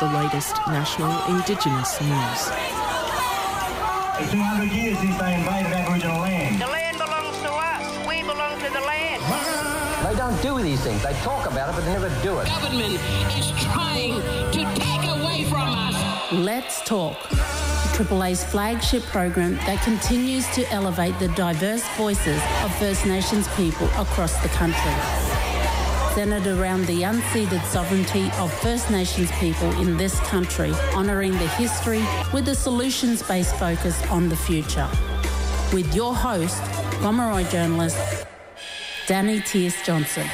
the latest national Indigenous news. For 200 years since they invaded Aboriginal land. The land belongs to us. We belong to the land. They don't do these things. They talk about it, but they never do it. Government is trying to take away from us. Let's Talk, Triple A's flagship program that continues to elevate the diverse voices of First Nations people across the country. Centred around the unceded sovereignty of First Nations people in this country, honouring the history with a solutions-based focus on the future. With your host, Gomeroi journalist, Danny Tierce-Johnson.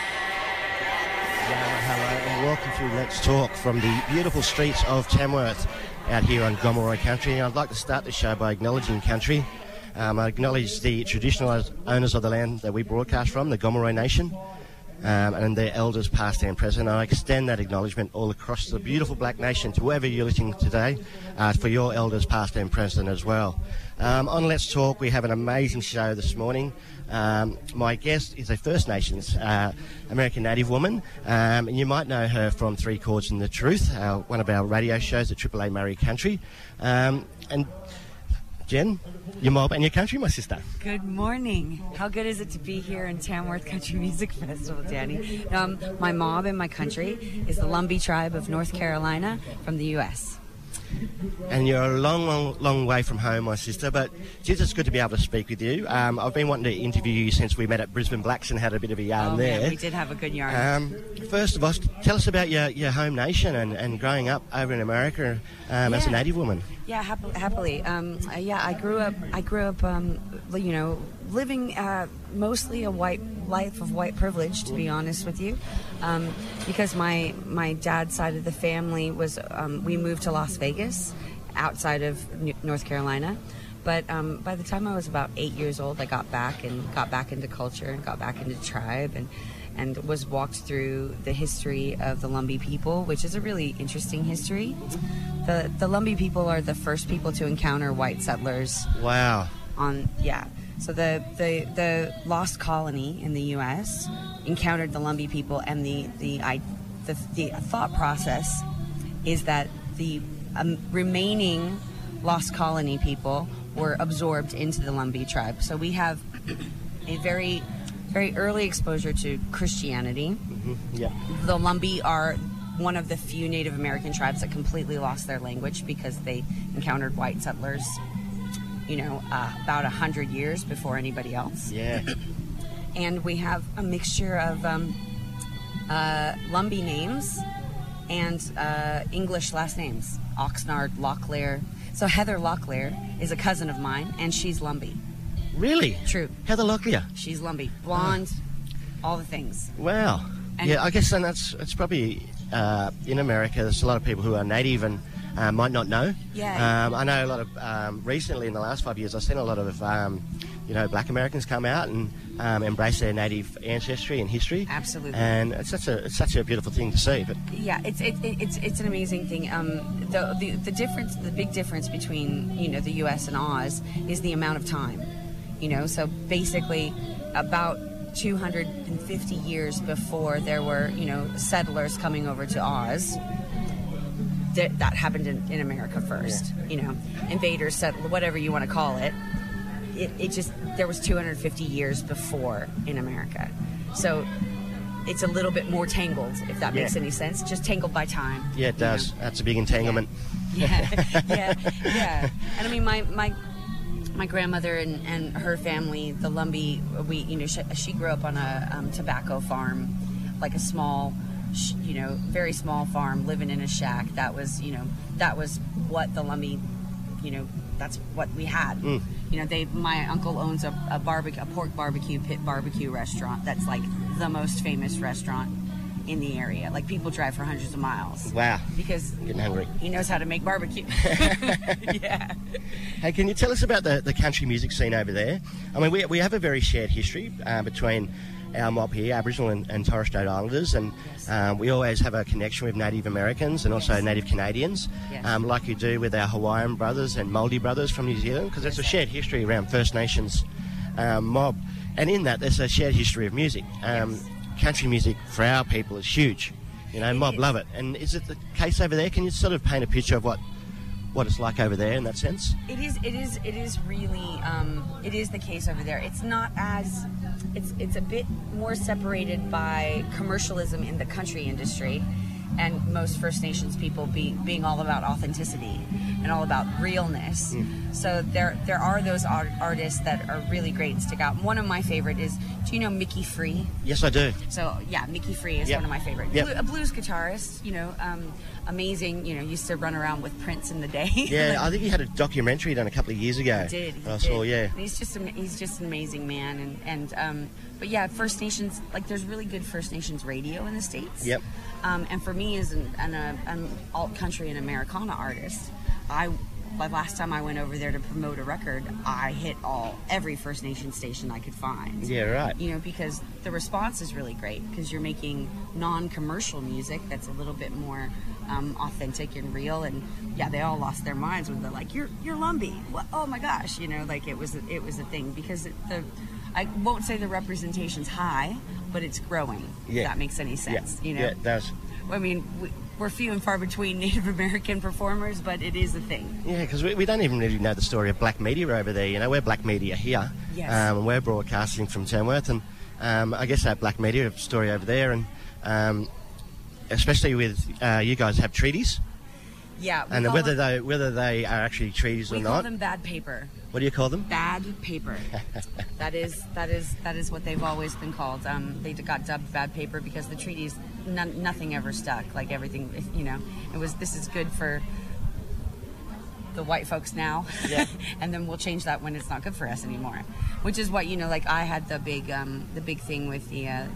Hello and welcome to Let's Talk from the beautiful streets of Tamworth out here on Gomeroi country. I'd like to start the show by acknowledging country. I acknowledge the traditional owners of the land that we broadcast from, the Gomeroi Nation. And their elders past and present. I extend that acknowledgement all across the beautiful Black Nation to wherever you're listening today, for your elders past and present as well. On Let's Talk, we have an amazing show this morning. My guest is a First Nations American Native woman. And you might know her from Three Chords and the Truth, one of our radio shows at Triple A Murray Country. And Jen, your mob and your country, my sister. Good morning. How good is it to be here in Tamworth Country Music Festival, Danny? My mob and my country is the Lumbee tribe of North Carolina from the U.S. And you're a long way from home, my sister, but geez, it's good to be able to speak with you. I've been wanting to interview you since we met at Brisbane Blacks and had a bit of a yarn there. Man, we did have a good yarn. First of all, tell us about your home nation and growing up over in America as a Native woman. Yeah, happily. I grew up, living mostly a life of white privilege, to be honest with you, because my dad's side of the family was, we moved to Las Vegas, outside of North Carolina. But by the time I was about 8 years old, I got back into culture and got back into tribe and was walked through the history of the Lumbee people, which is a really interesting history. The Lumbee people are the first people to encounter white settlers. Wow. So the Lost Colony in the U.S. encountered the Lumbee people, and the thought process is that the remaining Lost Colony people were absorbed into the Lumbee tribe. So we have a very, very early exposure to Christianity. Mm-hmm. Yeah. The Lumbee are one of the few Native American tribes that completely lost their language because they encountered white settlers, about 100 years before anybody else. Yeah. And we have a mixture of Lumbee names and English last names. Oxnard, Locklear. So Heather Locklear is a cousin of mine, and she's Lumbee. Really? True. Heather Locklear? She's Lumbee. Blonde, all the things. Wow. And I guess then it's probably in America, there's a lot of people who are Native and might not know. Yeah. I know a lot of, recently in the last 5 years, I've seen a lot of, Black Americans come out and embrace their Native ancestry and history. Absolutely. And it's such a beautiful thing to see. But yeah, it's an amazing thing. The big difference between the U.S. and Oz is the amount of time. So basically, about 250 years before there were settlers coming over to Oz. That happened in America first. Invaders, settlers, whatever you want to call it. It just, there was 250 years before in America. So it's a little bit more tangled, if that makes any sense. Just tangled by time. Yeah, it does. That's a big entanglement. Yeah. And I mean, my grandmother and her family, the Lumbee, she grew up on a tobacco farm, like a small, very small farm, living in a shack. That was what the Lumbee, that's what we had. My uncle owns a pork barbecue pit barbecue restaurant. That's like the most famous restaurant in the area. Like, people drive for hundreds of miles. Wow. Because getting hungry. He knows how to make barbecue. Yeah. Hey, can you tell us about the country music scene over there? I mean, we have a very shared history between our mob here, Aboriginal and Torres Strait Islanders, and we always have a connection with Native Americans and also Native Canadians, like you do with our Hawaiian brothers and Māori brothers from New Zealand, because there's a shared history around First Nations mob, and in that there's a shared history of music. Country music for our people is huge. You know, mob love it. And is it the case over there? Can you sort of paint a picture of what it's like over there in that sense? It is really it is the case over there. It's not as it's a bit more separated by commercialism in the country industry, and most First Nations people being all about authenticity and all about realness. So there are those artists that are really great and stick out. One of my favorite is, do you know Mickey Free? Yes, I do. So yeah, Mickey Free is one of my favorite. Yep. A blues guitarist, you know, amazing. You know, used to run around with Prince in the day. Yeah, I think he had a documentary done a couple of years ago. He did. I saw, yeah. He's just an amazing man, and but yeah, First Nations, like there's really good First Nations radio in the States. Yep. And for me, as an alt country and Americana artist, the last time I went over there to promote a record, I hit every First Nation station I could find. Yeah, right. You know, because the response is really great, because you're making non-commercial music that's a little bit more authentic and real. And yeah, they all lost their minds when they're like, "You're Lumbee." What? Oh my gosh, you know, like it was a thing, because I won't say the representation's high, but it's growing. Yeah. If that makes any sense. Yeah. You know? Yeah, it does. I mean, we're few and far between Native American performers, but it is a thing. Yeah, because we don't even really know the story of Black Media over there. You know, we're Black Media here. Yes. And we're broadcasting from Tamworth, and I guess that Black Media story over there, and especially with you guys have treaties. Yeah. And whether they are actually treaties or not. We call them bad paper. What do you call them? Bad paper. that is what they've always been called. They got dubbed bad paper because the treaties, nothing ever stuck. Like everything, you know, this is good for the white folks now. Yeah. And then we'll change that when it's not good for us anymore. Which is what, you know, like I had the big thing with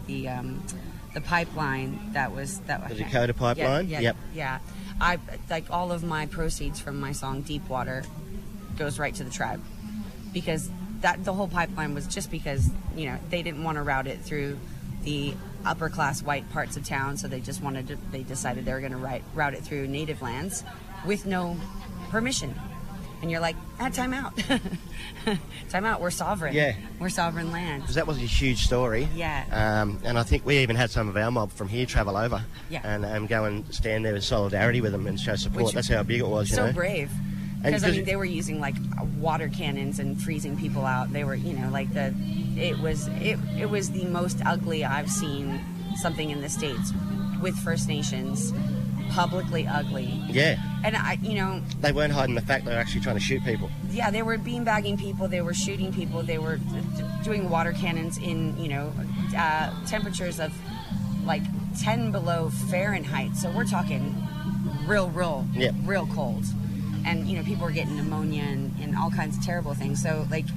the pipeline that the Dakota pipeline. Yeah. I like all of my proceeds from my song Deepwater goes right to the tribe, because the whole pipeline was just because, you know, they didn't want to route it through the upper class white parts of town, so they decided they were going to route it through native lands with no permission. And you're like, time out. Time out, we're sovereign. Yeah. We're sovereign land. Because that was a huge story. Yeah. And I think we even had some of our mob from here travel over. Yeah. And go and stand there in solidarity with them and show support. That's how big it was, you know. So brave. Because, I mean, they were using, like, water cannons and freezing people out. They were, you know, like, it was the most ugly I've seen something in the States with First Nations. Publicly ugly. Yeah. And you know, they weren't hiding the fact they were actually trying to shoot people. Yeah, they were beanbagging people, they were shooting people, they were doing water cannons in, you know, temperatures of like 10 below Fahrenheit. So we're talking real cold. And, you know, people were getting pneumonia and all kinds of terrible things. So, like,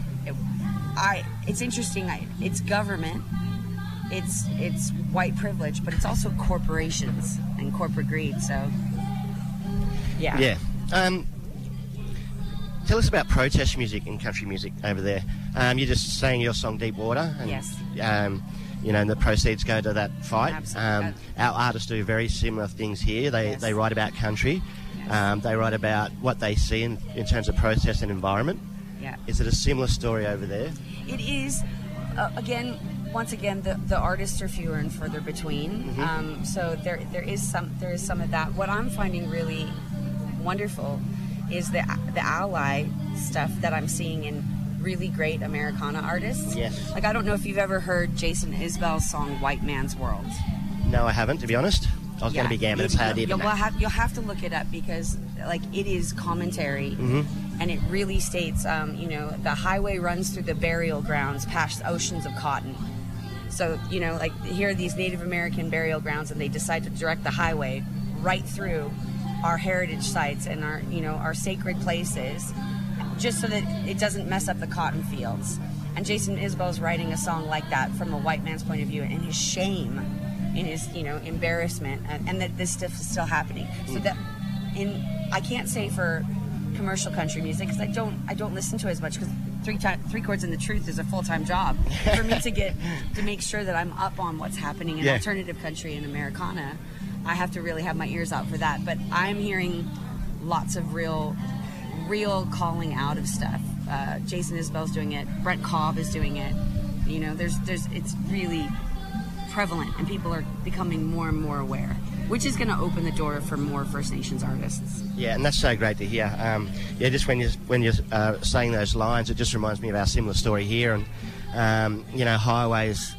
it's interesting. It's government. It's white privilege, but it's also corporations and corporate greed. So, yeah. Yeah. Tell us about protest music and country music over there. You're just saying your song Deepwater. And, yes. You know, and the proceeds go to that fight. Absolutely. Our artists do very similar things here. They write about country. Yes. They write about what they see in terms of protest and environment. Yeah. Is it a similar story over there? It is. Once again, the artists are fewer and further between. Mm-hmm. So there is some of that. What I'm finding really wonderful is the ally stuff that I'm seeing in really great Americana artists. Yes. Like, I don't know if you've ever heard Jason Isbell's song "White Man's World." No, I haven't, to be honest. I was going to be gammon. It's how I did. You'll have to look it up, because like it is commentary. Mm-hmm. And it really states, you know, the highway runs through the burial grounds past oceans of cotton. So, you know, like, here are these Native American burial grounds, and they decide to direct the highway right through our heritage sites and our, you know, our sacred places, just so that it doesn't mess up the cotton fields. And Jason Isbell's writing a song like that from a white man's point of view, and his shame, in his, you know, embarrassment, and that this stuff is still happening. So that, I can't say for commercial country music, because I don't listen to it as much, because Three Chords and the Truth is a full-time job for me to make sure that I'm up on what's happening in alternative country and Americana. I have to really have my ears out for that. But I'm hearing lots of real calling out of stuff. Jason Isbell's doing it. Brent Cobb is doing it. You know, it's really prevalent, and people are becoming more and more aware, which is going to open the door for more First Nations artists. Yeah, and that's so great to hear. Just when you're saying those lines, it just reminds me of our similar story here, and highways,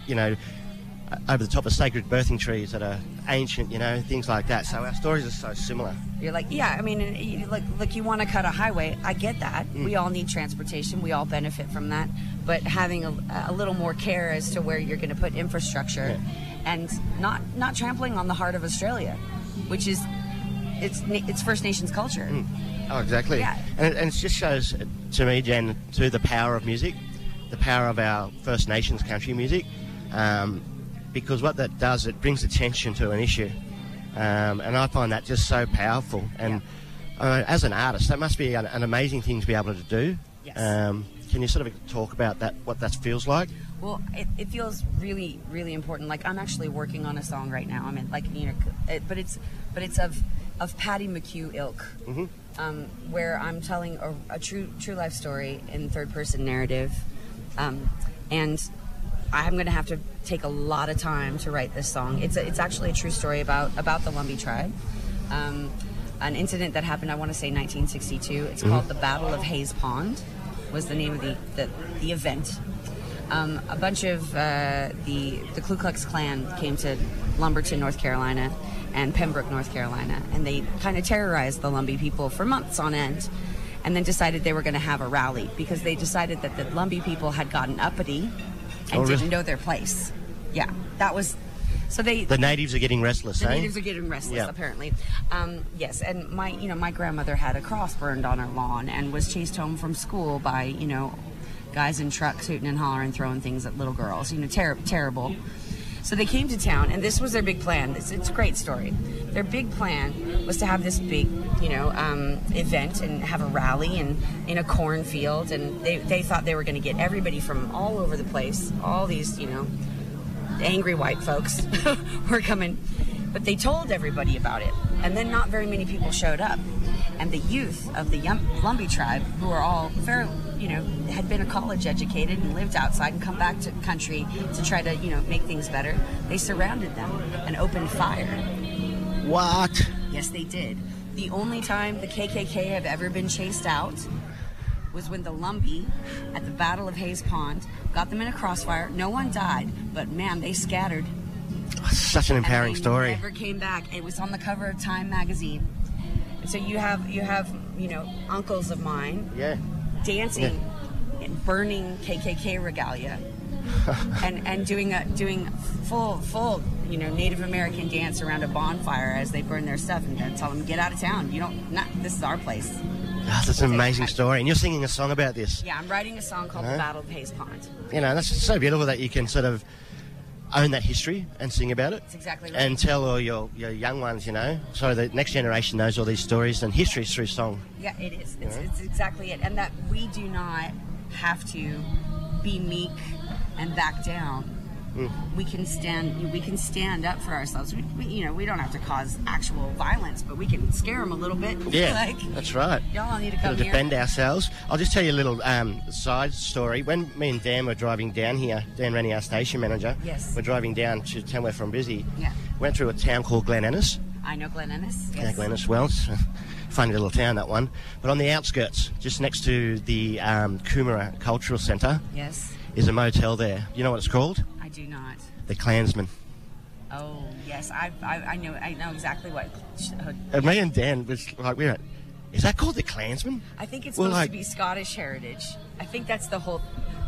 over the top of sacred birthing trees that are ancient, things like that. So our stories are so similar. You're like, yeah, I mean, look, you want to cut a highway. I get that. We all need transportation. We all benefit from that. But having a little more care as to where you're going to put infrastructure, and not trampling on the heart of Australia, which is it's First Nations culture. Oh, exactly. Yeah. And it just shows to me, Jen, to the power of music, the power of our First Nations country music. Because what that does, it brings attention to an issue. And I find that just so powerful. And as an artist, that must be an amazing thing to be able to do. Yes. Can you sort of talk about that, what that feels like? Well, it feels really, really important. Like, I'm actually working on a song right now. I mean, but it's of Patty McHugh ilk, where I'm telling a true life story in third person narrative, and I'm going to have to take a lot of time to write this song. It's actually a true story about the Lumbee tribe. An incident that happened, I want to say 1962. It's called the Battle of Hayes Pond, was the name of the event. A bunch of the Ku Klux Klan came to Lumberton, North Carolina, and Pembroke, North Carolina, and they kind of terrorized the Lumbee people for months on end, and then decided they were going to have a rally because they decided that the Lumbee people had gotten uppity and didn't know their place. Yeah, that was... So the natives are getting restless, The natives are getting restless, apparently. Yes, and my grandmother had a cross burned on her lawn and was chased home from school by, guys in trucks hooting and hollering, throwing things at little girls. Terrible. So they came to town, and this was their big plan. It's a great story. Their big plan was to have this big, event and have a rally in a cornfield, and they thought they were going to get everybody from all over the place, all these, angry white folks were coming. But they told everybody about it, and then not very many people showed up. And the youth of the Lumbee tribe, who are all had been college educated and lived outside and come back to country to try to, make things better, they surrounded them and opened fire. What? Yes, they did. The only time the KKK have ever been chased out was when the Lumbee at the Battle of Hayes Pond got them in a crossfire. No one died, but man, they scattered. Such an empowering story. Never came back. It was on the cover of Time magazine. So you have uncles of mine dancing and burning KKK regalia and doing full Native American dance around a bonfire as they burn their stuff and then tell them, get out of town. This is our place. Oh, that's an amazing story. And you're singing a song about this. Yeah, I'm writing a song called The Battle of Hayes Pond. That's so beautiful that you can sort of own that history and sing about it. That's exactly right. And tell all your young ones, so the next generation knows all these stories, and history is through song. Yeah, it is. It's exactly it. And that we do not have to be meek and back down. We can stand up for ourselves. We don't have to cause actual violence, but we can scare them a little bit. Yeah, that's right. Y'all all need to come here. Defend ourselves. I'll just tell you a little side story. When me and Dan were driving down here, Dan Rennie, our station manager, we're driving down to Tamworth from Brizzy. Yeah. Went through a town called Glen Ennis. I know Glen Ennis. Yes. Yeah, Glen Ennis. Well, it's a funny little town, that one. But on the outskirts, just next to the Coomera Cultural Centre, is a motel there. You know what it's called? I do not. The Klansman. Oh yes, I know exactly what. And me and Dan was like, is that called the Klansman? I think it's supposed to be Scottish heritage. I think that's the whole.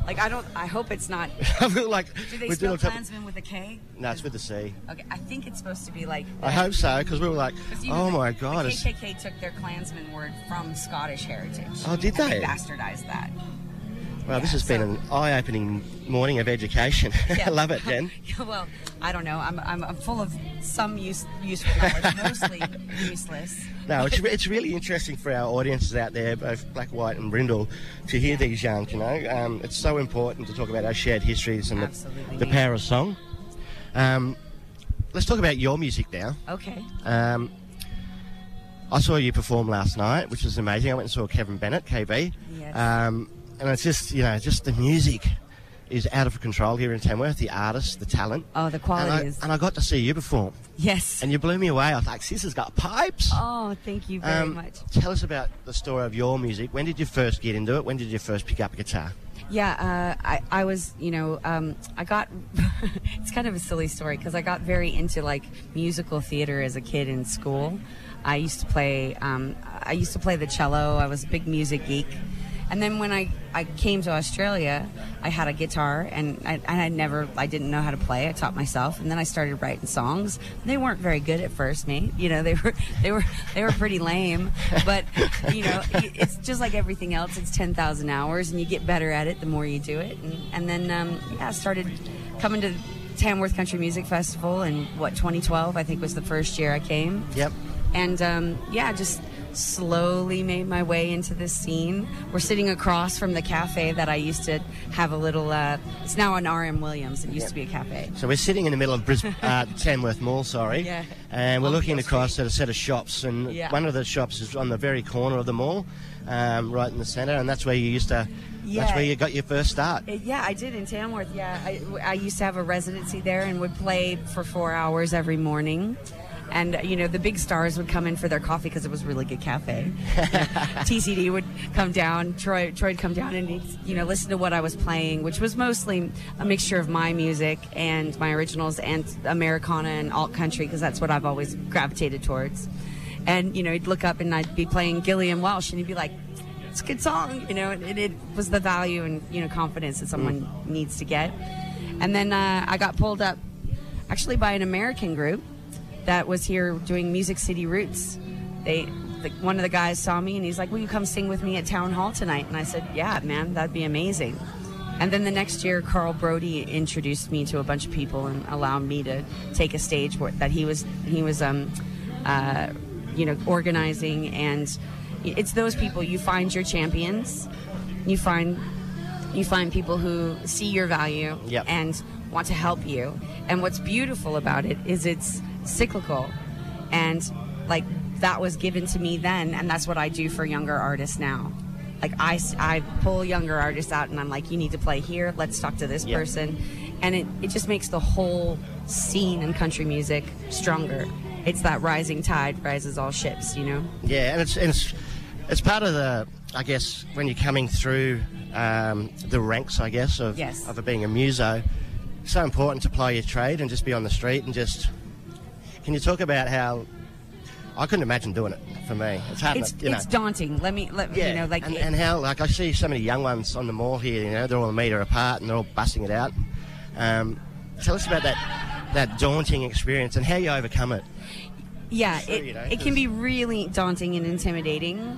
I hope it's not. Do they spell Klansman with a K? No, it's with a C. Okay, I think it's supposed to be like. I hope so, because we were like, oh my God. The KKK took their Klansman word from Scottish heritage. Oh, did they? They bastardized that. Well, this has been an eye-opening morning of education. Yeah. I love it, Jen. Well, I don't know. I'm full of some useful knowledge, mostly useless. No, it's really interesting for our audiences out there, both black, white, and brindle, to hear these young. It's so important to talk about our shared histories and the power of song. Let's talk about your music now. Okay. I saw you perform last night, which was amazing. I went and saw Kevin Bennett, KB. Yes. And it's just, just the music is out of control here in Tamworth, the artists, the talent. Oh, the quality is... And I got to see you perform. Yes. And you blew me away. I was like, sis has got pipes. Oh, thank you very much. Tell us about the story of your music. When did you first get into it? When did you first pick up a guitar? Yeah, I was, I got, it's kind of a silly story because I got very into like musical theater as a kid in school. I used to play the cello. I was a big music geek. And then when I came to Australia, I had a guitar and I didn't know how to play. I taught myself, and then I started writing songs. They weren't very good at first, mate. They were pretty lame. But it's just like everything else. It's 10,000 hours, and you get better at it the more you do it. And then I started coming to Tamworth Country Music Festival in 2012. I think was the first year I came. Yep. And just slowly made my way into this scene. We're sitting across from the cafe that I used to have a little, it's now an R.M. Williams. It used to be a cafe. So we're sitting in the middle of Tamworth Mall, Yeah. And we're looking across at a set of shops, and one of the shops is on the very corner of the mall, right in the centre, and that's where you used to... Yeah. That's where you got your first start. Yeah, I did in Tamworth, yeah. I used to have a residency there and would play for 4 hours every morning. And, the big stars would come in for their coffee because it was a really good cafe. TCD would come down, Troy would come down and he'd, listen to what I was playing, which was mostly a mixture of my music and my originals and Americana and alt country, because that's what I've always gravitated towards. And, he'd look up and I'd be playing Gillian Welsh and he'd be like, it's a good song, and it was the value and, confidence that someone needs to get. And then I got pulled up actually by an American group that was here doing Music City Roots. One of the guys saw me and he's like, will you come sing with me at Town Hall tonight? And I said, yeah, man, that'd be amazing. And then the next year, Carl Brody introduced me to a bunch of people and allowed me to take a stage that he was organizing. And it's those people, you find your champions, you find people who see your value and want to help you. And what's beautiful about it is it's cyclical, and like that was given to me then, and that's what I do for younger artists now. Like I pull younger artists out and I'm like, you need to play here, let's talk to this person, and it just makes the whole scene in country music stronger. It's that rising tide rises all ships, Yeah, and it's part of the, I guess, when you're coming through the ranks, I guess, of being a muso. It's so important to ply your trade and just be on the street and just... Can you talk about how... I couldn't imagine doing it for me. It's hard. It's daunting. And how, like, I see so many young ones on the mall here, they're all a metre apart and they're all busting it out. Tell us about that daunting experience and how you overcome it. Yeah, it can be really daunting and intimidating.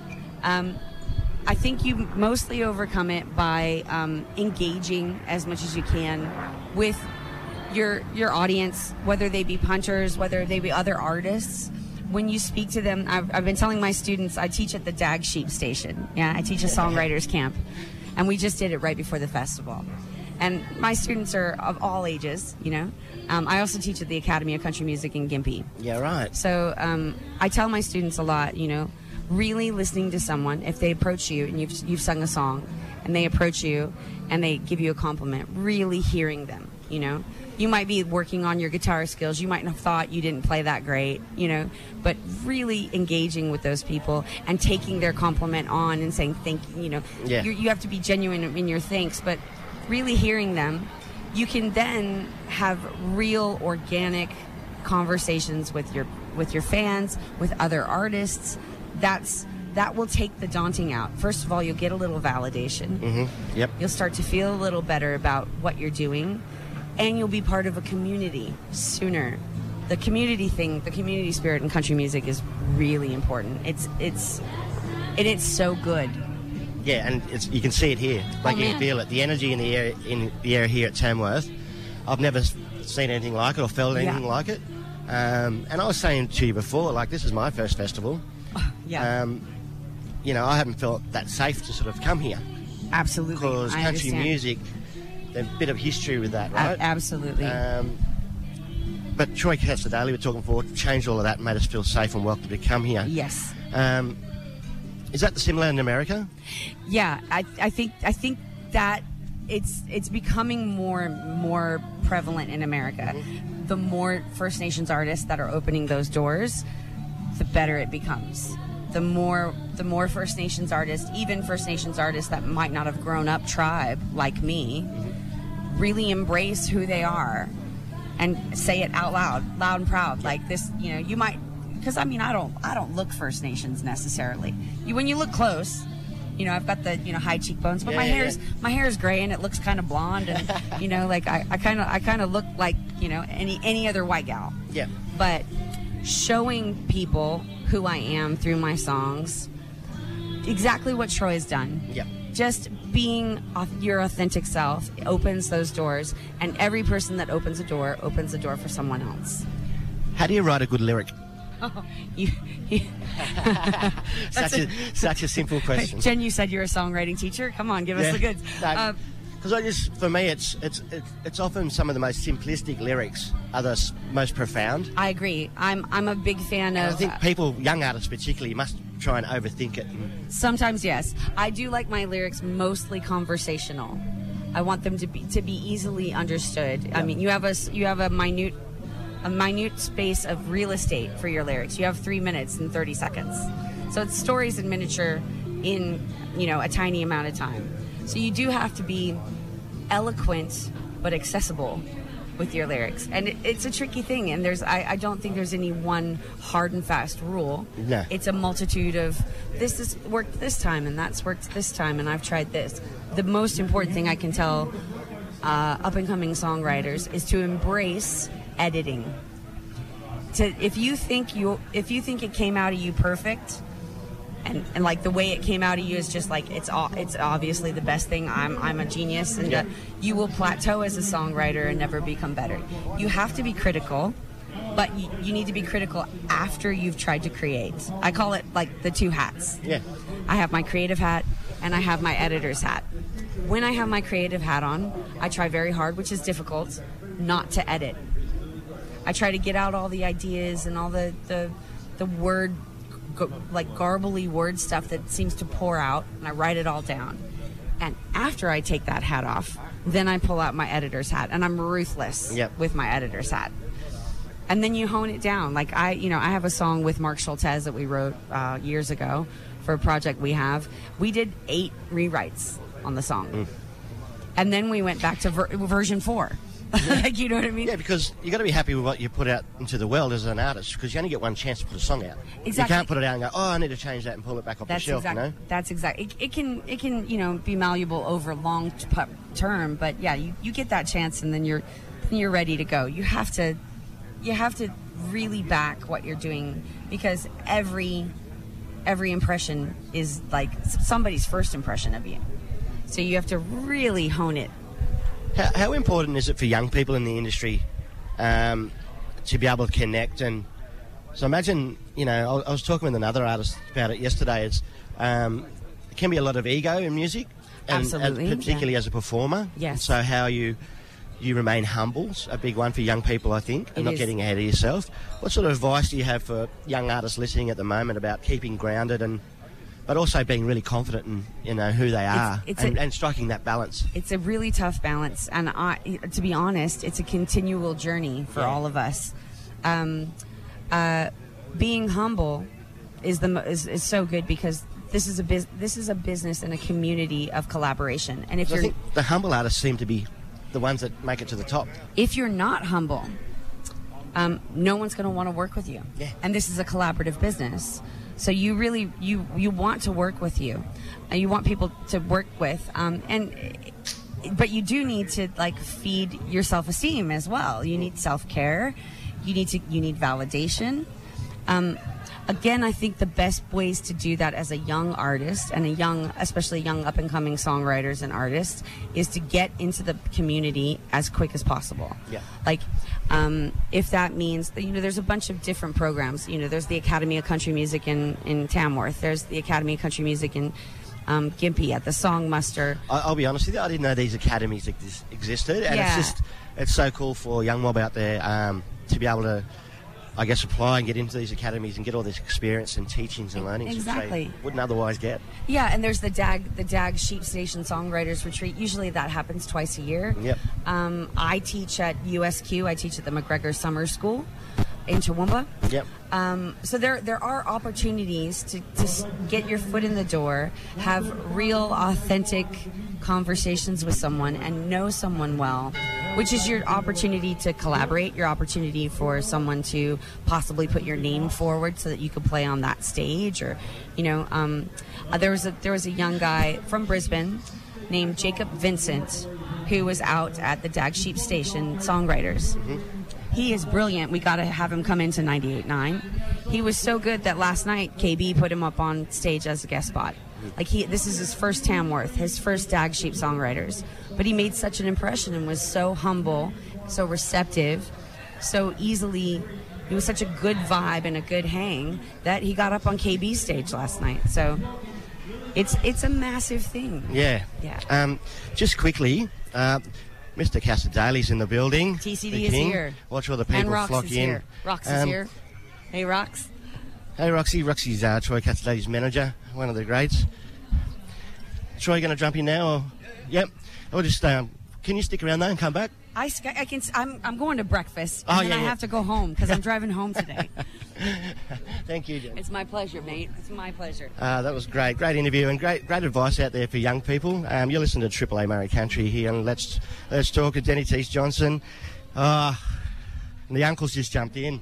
I think you mostly overcome it by engaging as much as you can with your audience, whether they be punters, whether they be other artists. When you speak to them, I've been telling my students, I teach at the Dag Sheep Station. Yeah, I teach a songwriters camp, and we just did it right before the festival. And my students are of all ages, I also teach at the Academy of Country Music in Gympie. Yeah, right. So I tell my students a lot, really listening to someone. If they approach you and you've sung a song and they approach you and they give you a compliment, really hearing them, You might be working on your guitar skills. You might have thought you didn't play that great, but really engaging with those people and taking their compliment on and saying thank you, You have to be genuine in your thanks, but really hearing them, you can then have real organic conversations with your fans, with other artists. That will take the daunting out. First of all, you'll get a little validation. Mm-hmm. Yep. You'll start to feel a little better about what you're doing, and you'll be part of a community sooner. The community thing, the community spirit in country music is really important. It's so good. Yeah, and you can see it here. Like you can feel it. The energy in the air here at Tamworth. I've never seen anything like it or felt anything like it. And I was saying to you before, like, this is my first festival. Yeah. I haven't felt that safe to sort of come here. Absolutely. Because country music, there's a bit of history with that, right? Absolutely. But Troy Casadei, we're talking for, changed all of that and made us feel safe and welcome to come here. Yes. Is that similar in America? Yeah, I think that it's becoming more prevalent in America. The more First Nations artists that are opening those doors, the better it becomes. The more First Nations artists, even First Nations artists that might not have grown up tribe like me, really embrace who they are and say it out loud and proud. Like this, you might, because I don't look First Nations necessarily. When you look close, I've got the high cheekbones, but my hair is gray and it looks kind of blonde, and like I kind of look like any other white gal. Yeah. But showing people who I am through my songs, exactly what Troy has done. Yeah. Just being your authentic self opens those doors, and every person that opens a door for someone else. How do you write a good lyric? Oh, such a simple question. Jen, you said you're a songwriting teacher. Come on, give us the goods. Because for me, it's often some of the most simplistic lyrics are the most profound. I agree. I'm a big fan of. I think people, young artists particularly, must try and overthink it. Sometimes, yes. I do like my lyrics mostly conversational. I want them to be easily understood. Yep. I mean, you have a minute space of real estate for your lyrics. You have 3 minutes and 30 seconds. So it's stories in miniature in a tiny amount of time. So you do have to be eloquent but accessible with your lyrics, and it's a tricky thing. And I don't think there's any one hard and fast rule. No. It's a multitude of this has worked this time and that's worked this time and I've tried this. The most important thing I can tell up and coming songwriters is to embrace editing. If you think it came out of you perfect, and like the way it came out of you is just like it's obviously the best thing. I'm a genius, and you will plateau as a songwriter and never become better. You have to be critical, but you need to be critical after you've tried to create. I call it like the two hats. Yeah. I have my creative hat and I have my editor's hat. When I have my creative hat on, I try very hard, which is difficult, not to edit. I try to get out all the ideas and all the word, like garbly word stuff that seems to pour out, and I write it all down. And after I take that hat off, then I pull out my editor's hat, and I'm ruthless with my editor's hat. And then you hone it down. Like I have a song with Mark Schultez that we wrote years ago for a project we have. We did 8 rewrites on the song. And then we went back to version 4. Like, you know what I mean? Yeah, because you got to be happy with what you put out into the world as an artist, because you only get one chance to put a song out. Exactly. You can't put it out and go, I need to change that and pull it back off the shelf. That's exactly. It can be malleable over long term, but yeah, you get that chance, and then you're ready to go. You have to really back what you're doing, because every impression is like somebody's first impression of you. So you have to really hone it. How important is it for young people in the industry to be able to connect? And so imagine, I was talking with another artist about it yesterday. It can be a lot of ego in music, Absolutely, and particularly as a performer. Yes. So how you remain humble's a big one for young people, I think, and not getting ahead of yourself. What sort of advice do you have for young artists listening at the moment about keeping grounded but also being really confident in who they are and striking that balance? It's a really tough balance, and to be honest, it's a continual journey for all of us. Being humble is so good, because this is a business and a community of collaboration. And I think the humble artists seem to be the ones that make it to the top. If you're not humble, no one's going to want to work with you. Yeah. And this is a collaborative business. So you really you want to work with you, and you want people to work with, but you do need to feed your self-esteem as well. You need self-care. You need validation. Again, I think the best ways to do that as a young artist and especially young up and coming songwriters and artists, is to get into the community as quick as possible. Yeah. If that means that, there's a bunch of different programs. There's the Academy of Country Music in Tamworth. There's the Academy of Country Music in Gympie at the Song Muster. I'll be honest with you, I didn't know these academies existed, and it's so cool for young mob out there to be able to I guess, apply and get into these academies and get all this experience and teachings and learnings Exactly. which they wouldn't otherwise get. Yeah, and there's the DAG Sheep Station Songwriters Retreat. Usually that happens twice a year. Yep. I teach at USQ. I teach at the McGregor Summer School in Toowoomba. Yep. So there are opportunities to get your foot in the door, have real, authentic conversations with someone and know someone well, which is your opportunity to collaborate, your opportunity for someone to possibly put your name forward so that you could play on that stage. Or, there was a young guy from Brisbane named Jacob Vincent who was out at the DAG Sheep Station Songwriters. Mm-hmm. He is brilliant. We got to have him come into 98.9. He was so good that last night KB put him up on stage as a guest spot. This is his first Tamworth, his first DAG Sheep Songwriters. But he made such an impression and was so humble, so receptive, so easily. He was such a good vibe and a good hang that he got up on KB's stage last night. So it's a massive thing. Yeah. Yeah. Just quickly. Mr. Casadale's in the building. TCD is here. Watch all the people and flock in. Here. Rox is here. Hey, Rox. Hey, Roxy. Roxy's Troy Casadale's manager, one of the greats. Troy, going to jump in now? Or? Yep. I'll just. Can you stick around there and come back? I can. I'm going to breakfast, and then I have to go home because I'm driving home today. Thank you, Jen. It's my pleasure, mate. It's my pleasure. That was great interview and great advice out there for young people. You listen to Triple A Murray Country here, and let's talk to Denny Teese Johnson. And the uncle's just jumped in.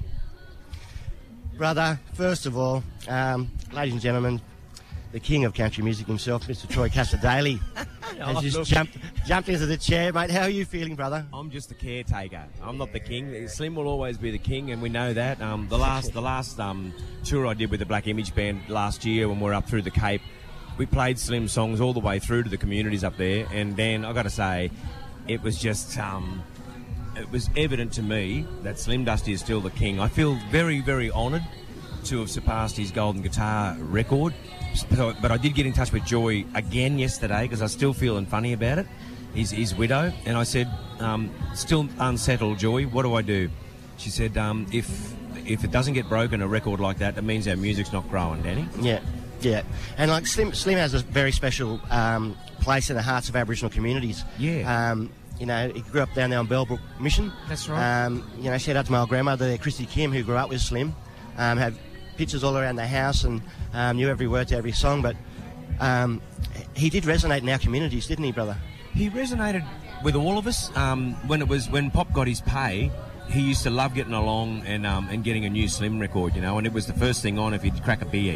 Brother, first of all, ladies and gentlemen, the king of country music himself, Mr. Troy Casadale, has just jumped into the chair. Mate, how are you feeling, brother? I'm just the caretaker. I'm not the king. Slim will always be the king, and we know that. The last tour I did with the Black Image Band last year when we were up through the Cape, we played Slim songs all the way through to the communities up there, and then I got to say, it was just it was evident to me that Slim Dusty is still the king. I feel very, very honoured to have surpassed his Golden Guitar record. But I did get in touch with Joy again yesterday because I was still feeling funny about it, his widow. And I said, still unsettled, Joy, what do I do? She said, if it doesn't get broken, a record like that, that means our music's not growing, Danny. Yeah. And like Slim has a very special place in the hearts of Aboriginal communities. Yeah. He grew up down there on Bellbrook Mission. That's right. Shout out to my old grandmother there, Christy Kim, who grew up with Slim. Had pictures all around the house and knew every word to every song, but he did resonate in our communities, didn't he, brother? He resonated with all of us. When Pop got his pay, he used to love getting along and getting a new Slim record, and it was the first thing on if he'd crack a beer,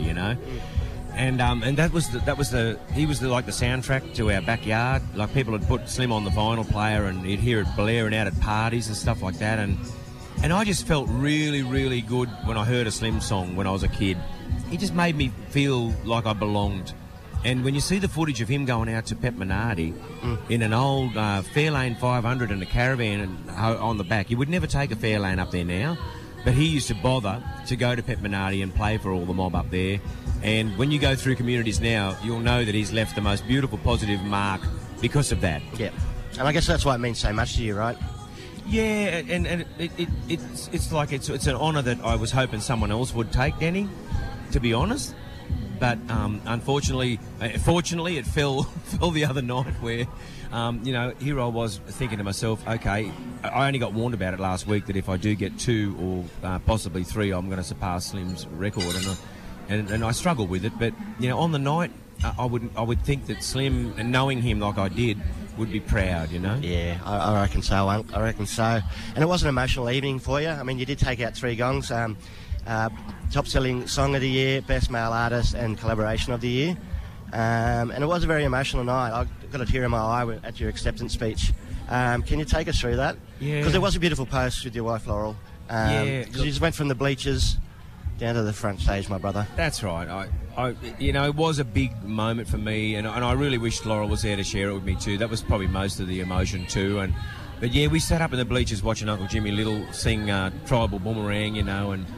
And that was he was like the soundtrack to our backyard. Like people had put Slim on the vinyl player and you'd hear it blaring out at parties and stuff like that. And I just felt really, really good when I heard a Slim song when I was a kid. It just made me feel like I belonged. And when you see the footage of him going out to Pep Minardi in an old Fairlane 500 and a caravan on the back, you would never take a Fairlane up there now. But he used to bother to go to Pep Minardi and play for all the mob up there. And when you go through communities now, you'll know that he's left the most beautiful, positive mark because of that. Yeah. And I guess that's why it means so much to you, right? Yeah, and it's like it's an honour that I was hoping someone else would take, Danny, to be honest. But fortunately, it fell the other night where, here I was thinking to myself, okay, I only got warned about it last week that if I do get 2 or possibly 3, I'm going to surpass Slim's record, and I struggle with it. But on the night, I would think that Slim, and knowing him like I did, would be proud, Yeah, I reckon so. I reckon so. And it was an emotional evening for you. I mean, you did take out 3 gongs. Top-selling Song of the Year, Best Male Artist, and Collaboration of the Year. And it was a very emotional night. I got a tear in my eye at your acceptance speech. Can you take us through that? Yeah. Because there was a beautiful post with your wife, Laurel. Because you just went from the bleachers down to the front stage, my brother. That's right. It was a big moment for me, and I really wished Laurel was there to share it with me too. That was probably most of the emotion too. But yeah, we sat up in the bleachers watching Uncle Jimmy Little sing Tribal Boomerang, and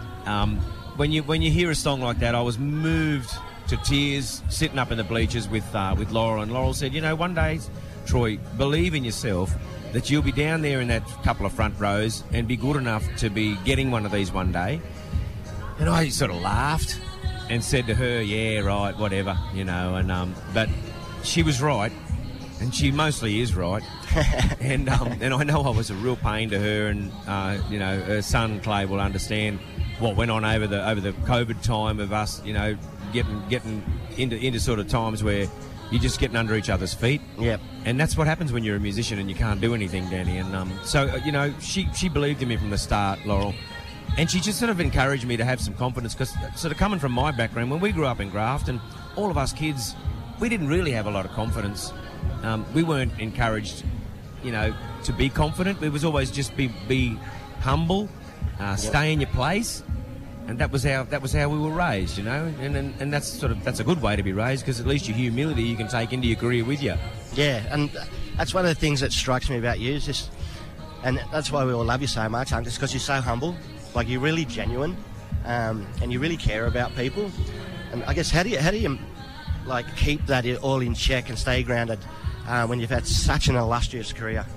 when you hear a song like that, I was moved to tears sitting up in the bleachers with Laurel, and Laurel said, one day, Troy, believe in yourself that you'll be down there in that couple of front rows and be good enough to be getting one of these one day. And I sort of laughed and said to her, yeah, right, whatever, you know. And but she was right, and she mostly is right. and I know I was a real pain to her, and you know, her son Clay will understand what went on over the COVID time of us, you know, getting into sort of times where you're just getting under each other's feet. Yep. And that's what happens when you're a musician and you can't do anything, Danny. And so, you know, she believed in me from the start, Laurel. And she just sort of encouraged me to have some confidence, because sort of coming from my background, when we grew up in Grafton, all of us kids, we didn't really have a lot of confidence. We weren't encouraged, you know, to be confident. It was always just be humble, stay in your place. And that was how we were raised, you know, and that's a good way to be raised, because at least your humility you can take into your career with you. Yeah, and that's one of the things that strikes me about you is just, and that's why we all love you so much, Uncle, because you're so humble, like you're really genuine, and you really care about people. And I guess how do you like keep that all in check and stay grounded when you've had such an illustrious career?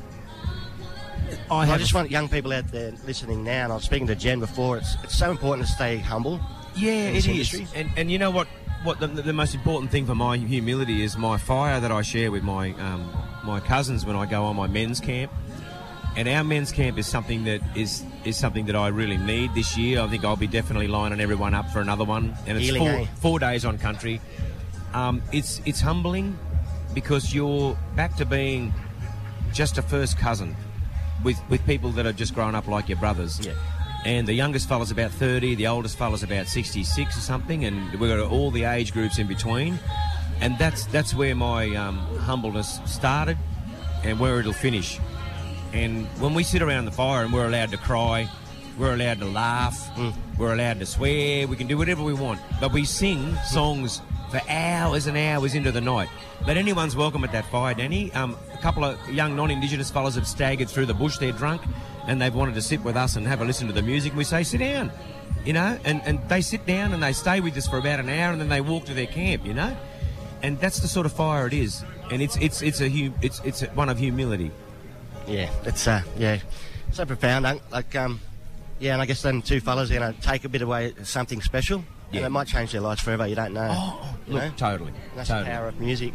I just want young people out there listening now, and I was speaking to Jen before, it's so important to stay humble. Yeah, it is. And you know what the most important thing for my humility is my fire that I share with my my cousins when I go on my men's camp. And our men's camp is something that is something that I really need this year. I think I'll be definitely lining everyone up for another one. And it's 4 days on country. It's humbling, because you're back to being just a first cousin with people that are just grown up like your brothers. Yeah. And the youngest fella's about 30, the oldest fella's about 66 or something, and we've got all the age groups in between. And that's where my humbleness started and where it'll finish. And when we sit around the fire and we're allowed to cry, we're allowed to laugh, we're allowed to swear, we can do whatever we want. But we sing songs for hours and hours into the night. But anyone's welcome at that fire, Danny. A couple of young non-Indigenous fellas have staggered through the bush, they're drunk, and they've wanted to sit with us and have a listen to the music. We say, sit down, you know, and they sit down and they stay with us for about an hour, and then they walk to their camp, you know. And that's the sort of fire it is. And it's one of humility. Yeah, it's so profound. Like, yeah, and I guess them two fellas are going to take a bit away something special. Yeah. And it might change their lives forever, you don't know. Look, totally. That's the power of music.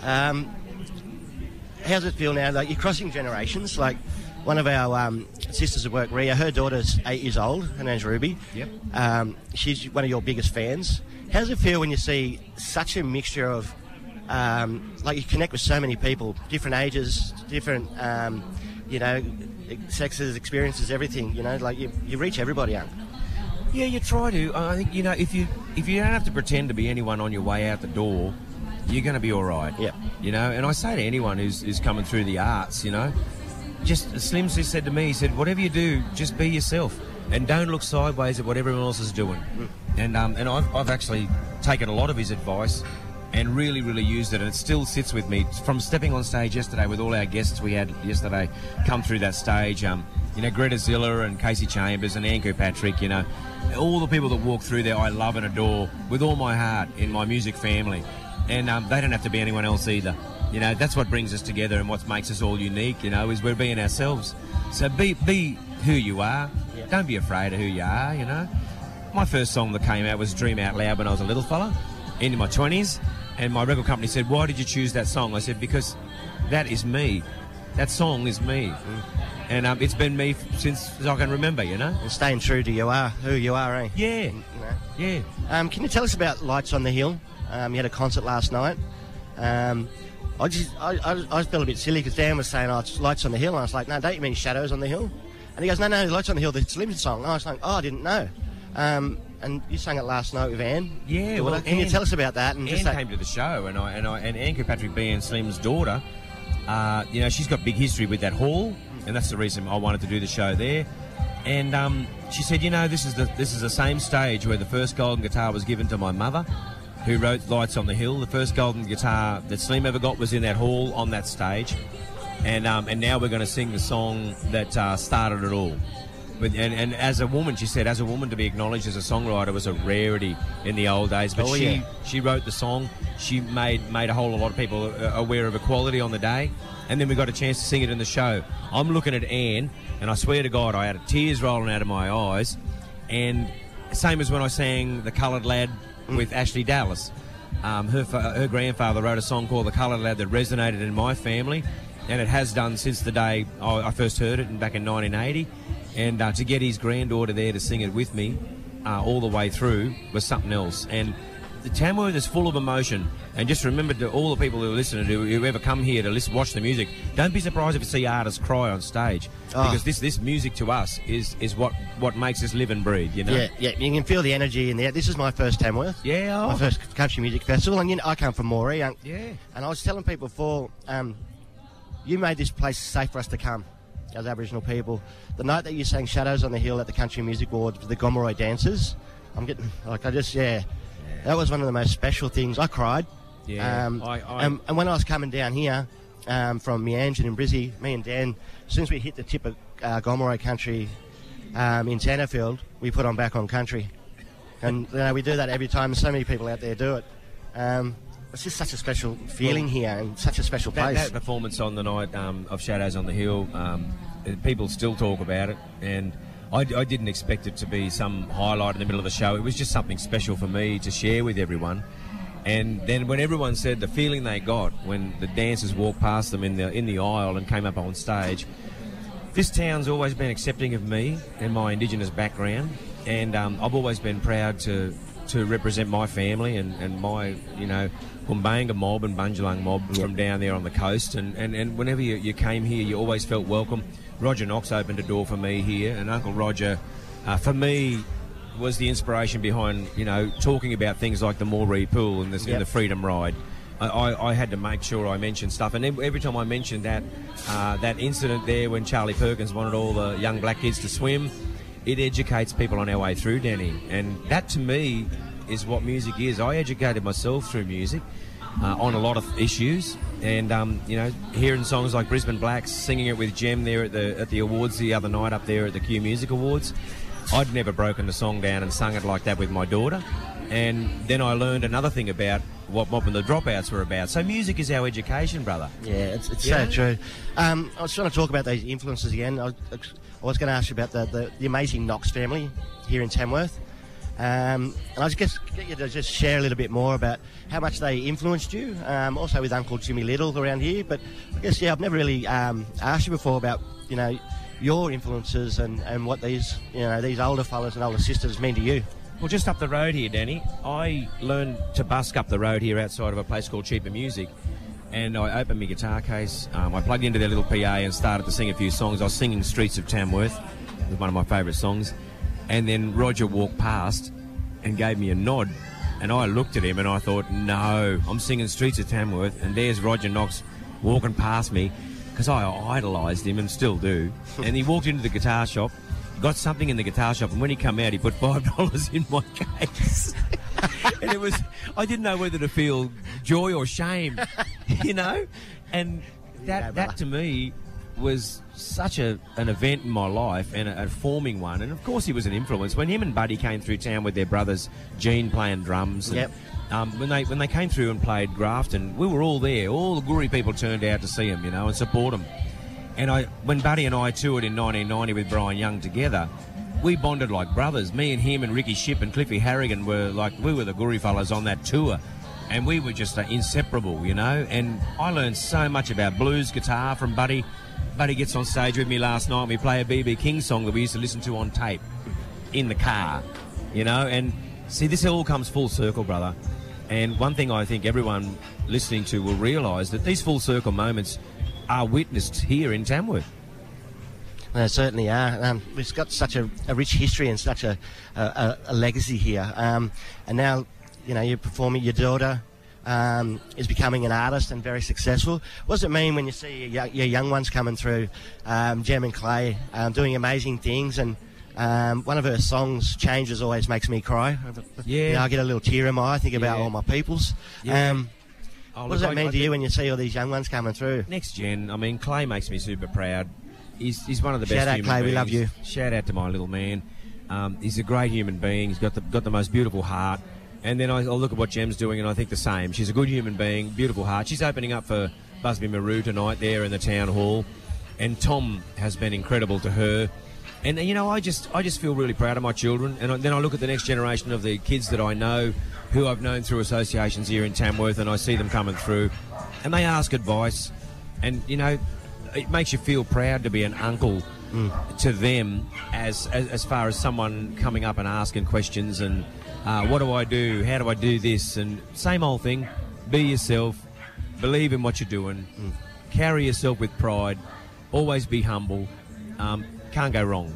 How's it feel now? Like, you're crossing generations. Like, one of our sisters at work, Ria, her daughter's 8 years old. Her name's Ruby. Yep. She's one of your biggest fans. How does it feel when you see such a mixture of, like, you connect with so many people, different ages, different, you know, sexes, experiences, everything, you know? Like, you reach everybody out. Yeah, you try to. I think, you know, if you don't have to pretend to be anyone on your way out the door, you're going to be all right. Yeah. You know, and I say to anyone who's coming through the arts, you know, just Slim just said to me, he said, whatever you do, just be yourself and don't look sideways at what everyone else is doing. And I've actually taken a lot of his advice and really, really used it, and it still sits with me. From stepping on stage yesterday with all our guests we had yesterday come through that stage, you know, Greta Zilla and Casey Chambers and Ann Kirkpatrick, you know, all the people that walk through there I love and adore with all my heart in my music family. And they don't have to be anyone else either. You know, that's what brings us together and what makes us all unique, you know, is we're being ourselves. So be who you are. Yeah. Don't be afraid of who you are, you know. My first song that came out was Dream Out Loud when I was a little fella, into my 20s. And my record company said, why did you choose that song? I said, because that is me. That song is me. And it's been me since I can remember, you know. And staying true to who you are, eh? Yeah. You know? Yeah. Can you tell us about Lights on the Hill? You had a concert last night. I felt a bit silly because Dan was saying, oh, it's Lights on the Hill. And I was like, no, don't you mean Shadows on the Hill? And he goes, no, Lights on the Hill, the Slim song. And I was like, oh, I didn't know. And you sang it last night with Anne. Yeah, well, can you tell us about that? And Anne came to the show, and Ann Kirkpatrick being Slim's daughter, you know, she's got big history with that hall, and that's the reason I wanted to do the show there. And she said, you know, this is the same stage where the first golden guitar was given to my mother, who wrote Lights on the Hill. The first golden guitar that Slim ever got was in that hall on that stage, and now we're going to sing the song that started it all. And as a woman, she said, as a woman to be acknowledged as a songwriter was a rarity in the old days. But she wrote the song. She made a whole lot of people aware of equality on the day. And then we got a chance to sing it in the show. I'm looking at Anne, and I swear to God, I had tears rolling out of my eyes. And same as when I sang The Coloured Lad with Ashley Dallas. Her grandfather wrote a song called The Coloured Lad that resonated in my family, and it has done since the day I first heard it back in 1980. And to get his granddaughter there to sing it with me all the way through was something else. And the Tamworth is full of emotion. And just remember to all the people who listen to who ever come here to watch the music, don't be surprised if you see artists cry on stage, because this music to us is what makes us live and breathe, you know. Yeah, you can feel the energy in there. This is my first Tamworth. Yeah, my first country music festival, and I come from Moree. And I was telling people before, you made this place safe for us to come as Aboriginal people. The night that you sang Shadows on the Hill at the Country Music Awards with the Gomeroi dancers, that was one of the most special things. I cried. Yeah. And when I was coming down here from Meanjin in Brizzy, me and Dan, as soon as we hit the tip of Gomeroi country in Tannerfield, we put on Back on Country. And we do that every time, and so many people out there do it. It's just such a special feeling here, and such a special place. That performance on the night of Shadows on the Hill, people still talk about it, and I didn't expect it to be some highlight in the middle of the show. It was just something special for me to share with everyone. And then when everyone said the feeling they got when the dancers walked past them in the aisle and came up on stage, this town's always been accepting of me and my Indigenous background, and I've always been proud to represent my family and my, Kumbainga mob and Bunjalung mob from down there on the coast. And whenever you came here, you always felt welcome. Roger Knox opened a door for me here, and Uncle Roger, for me, was the inspiration behind, talking about things like the Moree Pool and the Freedom Ride. I had to make sure I mentioned stuff, and every time I mentioned that incident there when Charlie Perkins wanted all the young black kids to swim, it educates people on our way through, Danny. And that, to me, is what music is. I educated myself through music on a lot of issues, and hearing songs like Brisbane Blacks, singing it with Jem there at the awards the other night up there at the Q Music Awards. I'd never broken the song down and sung it like that with my daughter. And then I learned another thing about what Mob and the Dropouts were about. So music is our education, brother. Yeah, it's so true. I was trying to talk about these influences again. I was going to ask you about the amazing Knox family here in Tamworth. And I just get you to just share a little bit more about how much they influenced you, also with Uncle Jimmy Little around here. But I guess, I've never really asked you before about, your influences and what these older fellas and older sisters mean to you. Well, just up the road here, Danny, I learned to busk up the road here outside of a place called Cheaper Music, and I opened my guitar case, I plugged into their little PA and started to sing a few songs. I was singing Streets of Tamworth, it was one of my favourite songs, and then Roger walked past and gave me a nod, and I looked at him and I thought, no, I'm singing Streets of Tamworth, and there's Roger Knox walking past me, because I idolised him and still do. And he walked into the guitar shop, got something in the guitar shop, and when he come out, he put $5 in my case. And it was, I didn't know whether to feel joy or shame, And that to me was such an event in my life, and a forming one. And of course he was an influence. When him and Buddy came through town with their brothers, Gene playing drums, and, when they came through and played Grafton, we were all there. All the Guri people turned out to see him, and support him. And when Buddy and I toured in 1990 with Brian Young together, we bonded like brothers. Me and him and Ricky Shipp and Cliffy Harrigan we were the Guri fellas on that tour. And we were just inseparable, And I learned so much about blues guitar from Buddy. Buddy gets on stage with me last night and we play a B.B. King song that we used to listen to on tape in the car, And see, this all comes full circle, brother. And one thing I think everyone listening to will realise, that these full circle moments are witnessed here in Tamworth. They certainly are. We've got such a rich history and such a legacy here. And now, you're performing, your daughter is becoming an artist and very successful. What does it mean when you see your young ones coming through, Jem and Clay, doing amazing things? And one of her songs, Changes, always makes me cry. I get a little tear in my eye, think about all my peoples. What does that mean to you when you see all these young ones coming through? Next gen, Clay makes me super proud. He's one of the best Shout out, human Clay, beings. we love you. Shout out to my little man. He's a great human being. He's got the most beautiful heart. And then I'll look at what Jem's doing, and I think the same. She's a good human being, beautiful heart. She's opening up for Busby Maru tonight there in the town hall, and Tom has been incredible to her. And you know, I just feel really proud of my children. And then I look at the next generation of the kids that I know, who I've known through associations here in Tamworth, and I see them coming through, and they ask advice, and you know, it makes you feel proud to be an uncle to them, as far as someone coming up and asking questions and. What do I do? How do I do this? And same old thing. Be yourself. Believe in what you're doing. Carry yourself with pride. Always be humble. Can't go wrong.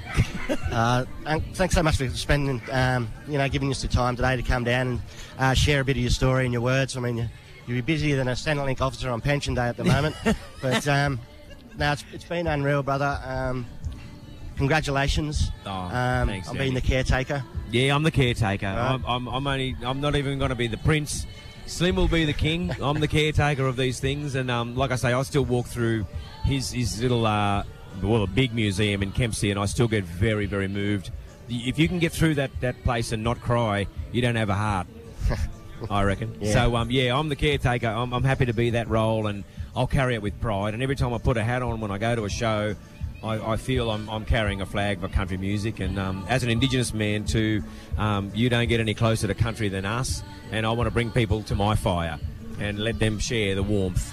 Thanks so much for spending, giving us the time today to come down and share a bit of your story and your words. I mean, you're busier than a Centrelink officer on pension day at the moment. But no, it's been unreal, brother. Congratulations. Thanks, on being the caretaker. Yeah, I'm the caretaker. Right. I'm not even going to be the prince. Slim will be the king. I'm the caretaker of these things, and like I say, I still walk through his little a big museum in Kempsey, and I still get very, very moved. If you can get through that place and not cry, you don't have a heart. I reckon. Yeah. So I'm the caretaker. I'm happy to be that role, and I'll carry it with pride. And every time I put a hat on when I go to a show, I feel I'm carrying a flag for country music, and as an Indigenous man too, you don't get any closer to country than us, and I want to bring people to my fire and let them share the warmth.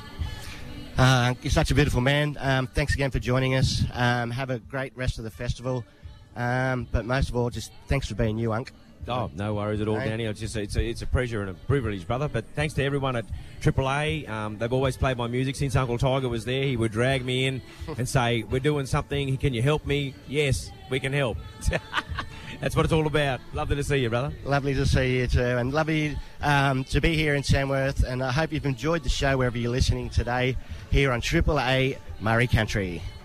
You're such a beautiful man. Thanks again for joining us. Have a great rest of the festival, but most of all, just thanks for being you, Unc. Oh, no worries at all, Danny. It's a pleasure and a privilege, brother. But thanks to everyone at AAA. They've always played my music since Uncle Tiger was there. He would drag me in and say, "We're doing something. Can you help me?" Yes, we can help. That's what it's all about. Lovely to see you, brother. Lovely to see you too, and lovely to be here in Tamworth. And I hope you've enjoyed the show wherever you're listening today here on AAA Murray Country.